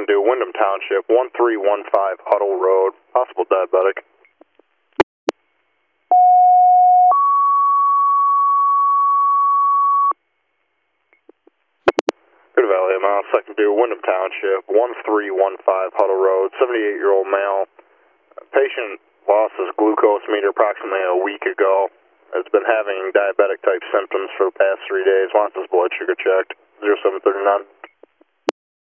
2 Wyndham Township, 1315 Huddle Road, possible diabetic. Good Valley Mile, 2 Wyndham Township, 1315 Huddle Road, 78-year-old male. Patient lost his glucose meter approximately a week ago. Has been having diabetic type symptoms for the past 3 days. Wants his blood sugar checked. 0739.